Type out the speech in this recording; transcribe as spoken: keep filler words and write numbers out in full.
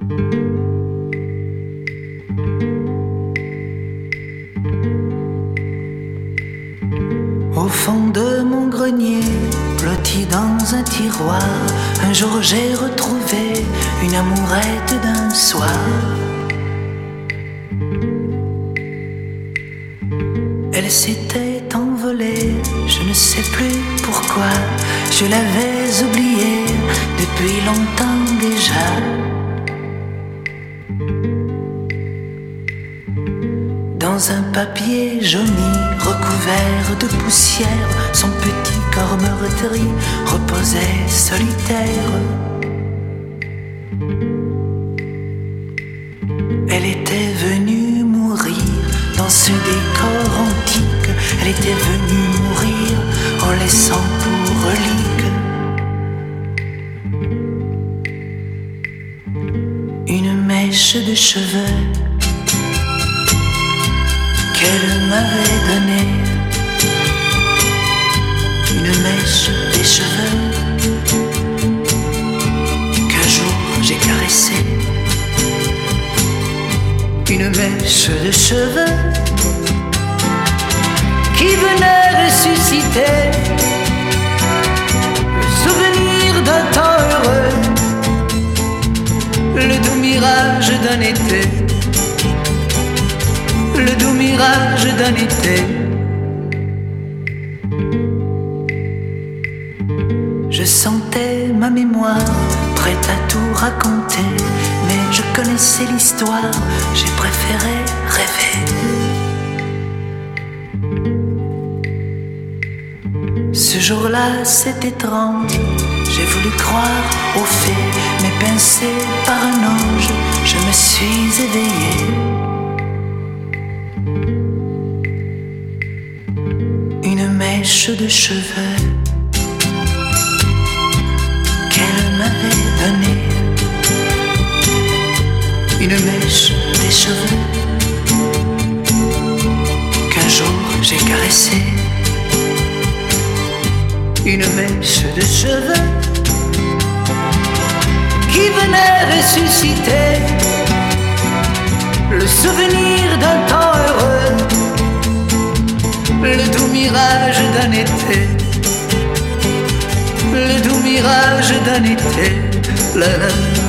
Au fond de mon grenier, blotti dans un tiroir, un jour j'ai retrouvé une amourette d'un soir. Elle s'était envolée, je ne sais plus pourquoi, je l'avais oubliée depuis longtemps déjà. Dans un papier jauni, recouvert de poussière, son petit corps meurtri reposait solitaire. Elle était venue mourir dans ce décor antique, elle était venue mourir en laissant pour relique une mèche de cheveux qu'elle m'avait donnée, une mèche des cheveux qu'un jour j'ai caressée, une mèche de cheveux qui venait ressusciter le souvenir d'un temps heureux, le doux mirage d'un été, le doux mirage d'un été. Je sentais ma mémoire prête à tout raconter, mais je connaissais l'histoire, j'ai préféré rêver. Ce jour-là, c'est étrange, j'ai voulu croire aux fées, mais pincé par un ange, je me suis éveillé. Une mèche de cheveux qu'elle m'avait donnée, une mèche des cheveux qu'un jour j'ai caressée, une mèche de cheveux qui venait ressusciter le souvenir d'un temps heureux, le doux mirage d'un été, le doux mirage d'un été, la la.